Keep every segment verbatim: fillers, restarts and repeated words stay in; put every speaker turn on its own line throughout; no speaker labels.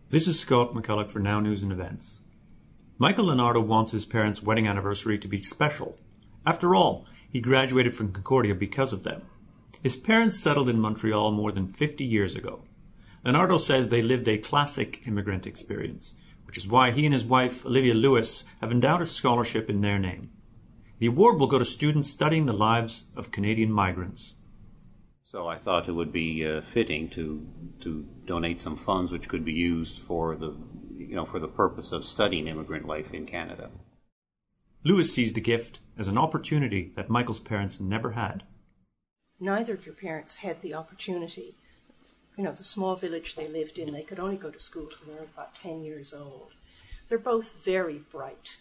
This is Scott McCulloch for Now News and Events. Michael Leonardo wants his parents' wedding anniversary to be special. After all, he graduated from Concordia because of them. His parents settled in Montreal more than fifty years ago. Leonardo says they lived a classic immigrant experience, which is why he and his wife, Olivia Lewis, have endowed a scholarship in their name. The award will go to students studying the lives of Canadian migrants.
So I thought it would be uh, fitting to to donate some funds which could be used for the you know for the purpose of studying immigrant life in Canada.
Lewis sees the gift as an opportunity that Michael's parents never had.
Neither of your parents had the opportunity. You know, the small village they lived in, they could only go to school till they were about ten years old. They're both very bright.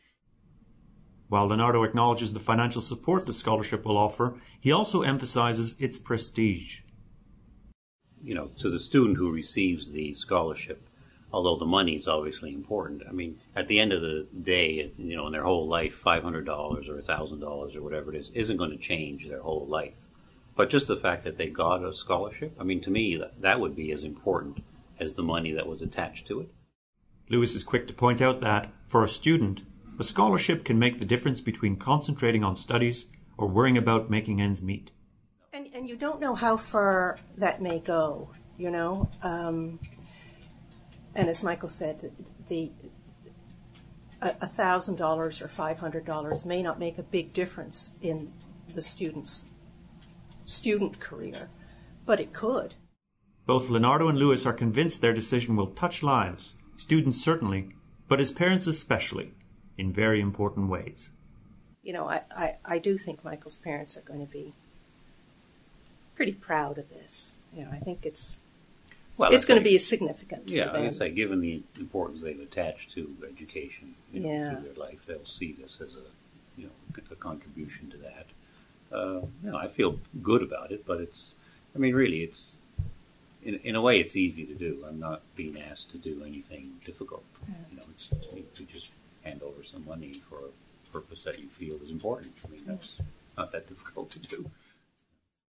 While Leonardo acknowledges the financial support the scholarship will offer, he also emphasizes its prestige.
You know, to the student who receives the scholarship, although the money is obviously important, I mean, at the end of the day, you know, in their whole life, five hundred dollars or one thousand dollars or whatever it is, isn't going to change their whole life. But just the fact that they got a scholarship, I mean, to me, that, that would be as important as the money that was attached to it.
Lewis is quick to point out that, for a student, a scholarship can make the difference between concentrating on studies or worrying about making ends meet.
And, and you don't know how far that may go, you know. Um, and as Michael said, the a one thousand dollars or five hundred dollars may not make a big difference in the student's student career, but it could.
Both Leonardo and Lewis are convinced their decision will touch lives, students certainly, but his parents especially, in very important ways.
You know, I, I, I do think Michael's parents are going to be pretty proud of this. You know, I think it's well, it's going to be significant.
Yeah,
for them.
I would say, given the importance they've attached to education, you know,
yeah.
through their life, they'll see this as a you know a contribution to that. Uh, you know, I feel good about it, but it's, I mean, really, it's in in a way, it's easy to do. I'm not being asked to do anything difficult. Yeah. You know, it's you just hand over some money for a purpose that you feel is important. I mean, that's not that difficult to do.